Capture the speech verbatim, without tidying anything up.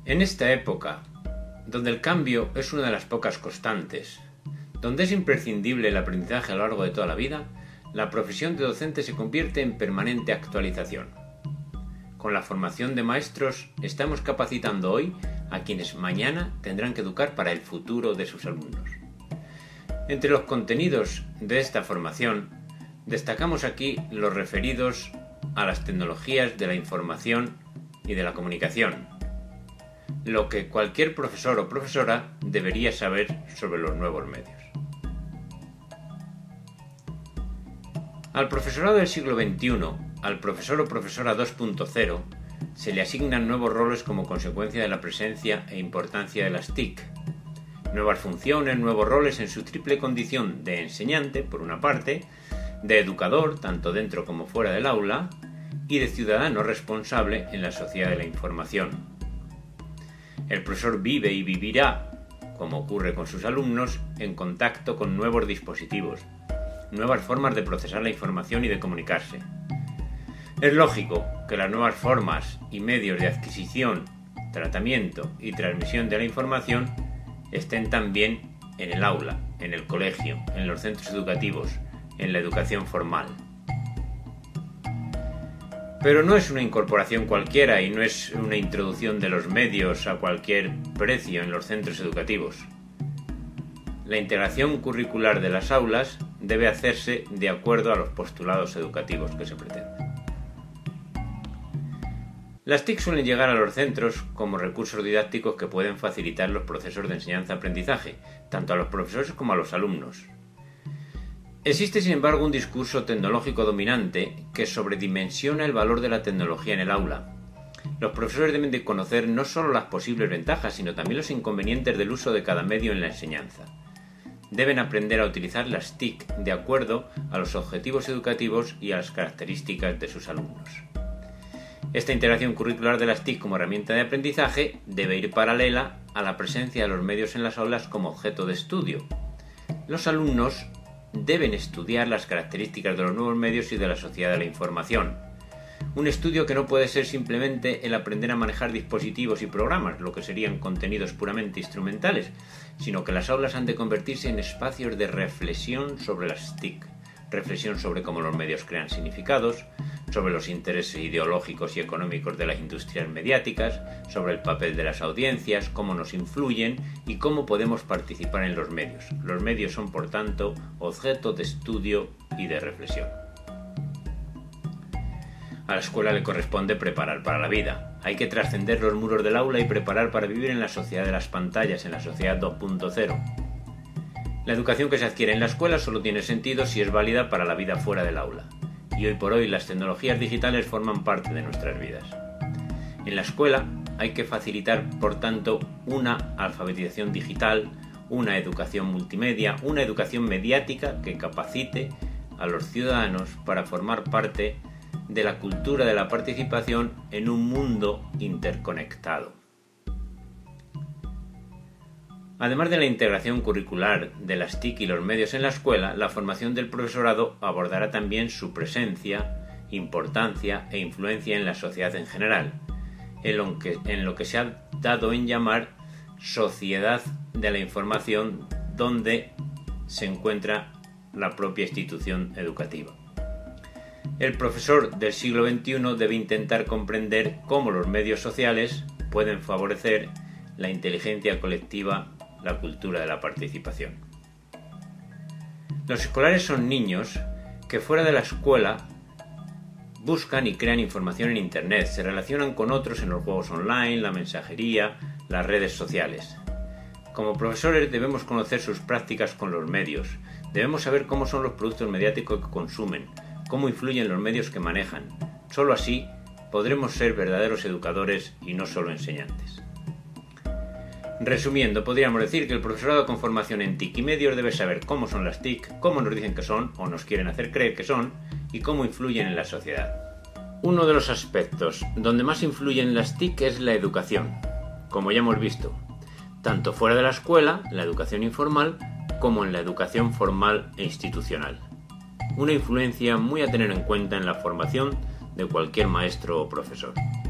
En esta época, donde el cambio es una de las pocas constantes, donde es imprescindible el aprendizaje a lo largo de toda la vida, la profesión de docente se convierte en permanente actualización. Con la formación de maestros estamos capacitando hoy a quienes mañana tendrán que educar para el futuro de sus alumnos. Entre los contenidos de esta formación, destacamos aquí los referidos a las tecnologías de la información y de la comunicación, lo que cualquier profesor o profesora debería saber sobre los nuevos medios. Al profesorado del siglo veintiuno, al profesor o profesora dos punto cero, se le asignan nuevos roles como consecuencia de la presencia e importancia de las T I C. Nuevas funciones, nuevos roles en su triple condición de enseñante, por una parte, de educador, tanto dentro como fuera del aula, y de ciudadano responsable en la sociedad de la información. El profesor vive y vivirá, como ocurre con sus alumnos, en contacto con nuevos dispositivos, nuevas formas de procesar la información y de comunicarse. Es lógico que las nuevas formas y medios de adquisición, tratamiento y transmisión de la información estén también en el aula, en el colegio, en los centros educativos, en la educación formal. Pero no es una incorporación cualquiera y no es una introducción de los medios a cualquier precio en los centros educativos. La integración curricular de las aulas debe hacerse de acuerdo a los postulados educativos que se pretenden. Las T I C suelen llegar a los centros como recursos didácticos que pueden facilitar los procesos de enseñanza-aprendizaje, tanto a los profesores como a los alumnos. Existe, sin embargo, un discurso tecnológico dominante que sobredimensiona el valor de la tecnología en el aula. Los profesores deben de conocer no solo las posibles ventajas, sino también los inconvenientes del uso de cada medio en la enseñanza. Deben aprender a utilizar las T I C de acuerdo a los objetivos educativos y a las características de sus alumnos. Esta integración curricular de las T I C como herramienta de aprendizaje debe ir paralela a la presencia de los medios en las aulas como objeto de estudio. Los alumnos deben estudiar las características de los nuevos medios y de la sociedad de la información. Un estudio que no puede ser simplemente el aprender a manejar dispositivos y programas, lo que serían contenidos puramente instrumentales, sino que las aulas han de convertirse en espacios de reflexión sobre las T I C, reflexión sobre cómo los medios crean significados, sobre los intereses ideológicos y económicos de las industrias mediáticas, sobre el papel de las audiencias, cómo nos influyen y cómo podemos participar en los medios. Los medios son, por tanto, objeto de estudio y de reflexión. A la escuela le corresponde preparar para la vida. Hay que trascender los muros del aula y preparar para vivir en la sociedad de las pantallas, en la sociedad dos punto cero. La educación que se adquiere en la escuela solo tiene sentido si es válida para la vida fuera del aula. Y hoy por hoy las tecnologías digitales forman parte de nuestras vidas. En la escuela hay que facilitar, por tanto, una alfabetización digital, una educación multimedia, una educación mediática que capacite a los ciudadanos para formar parte de la cultura de la participación en un mundo interconectado. Además de la integración curricular de las T I C y los medios en la escuela, la formación del profesorado abordará también su presencia, importancia e influencia en la sociedad en general, en lo que, en lo que se ha dado en llamar sociedad de la información, donde se encuentra la propia institución educativa. El profesor del siglo veintiuno debe intentar comprender cómo los medios sociales pueden favorecer la inteligencia colectiva, la cultura de la participación. Los escolares son niños que fuera de la escuela buscan y crean información en Internet, se relacionan con otros en los juegos online, la mensajería, las redes sociales. Como profesores debemos conocer sus prácticas con los medios, debemos saber cómo son los productos mediáticos que consumen, cómo influyen los medios que manejan. Solo así podremos ser verdaderos educadores y no solo enseñantes. Resumiendo, podríamos decir que el profesorado con formación en T I C y medios debe saber cómo son las T I C, cómo nos dicen que son o nos quieren hacer creer que son y cómo influyen en la sociedad. Uno de los aspectos donde más influyen las T I C es la educación, como ya hemos visto, tanto fuera de la escuela, la educación informal, como en la educación formal e institucional. Una influencia muy a tener en cuenta en la formación de cualquier maestro o profesor.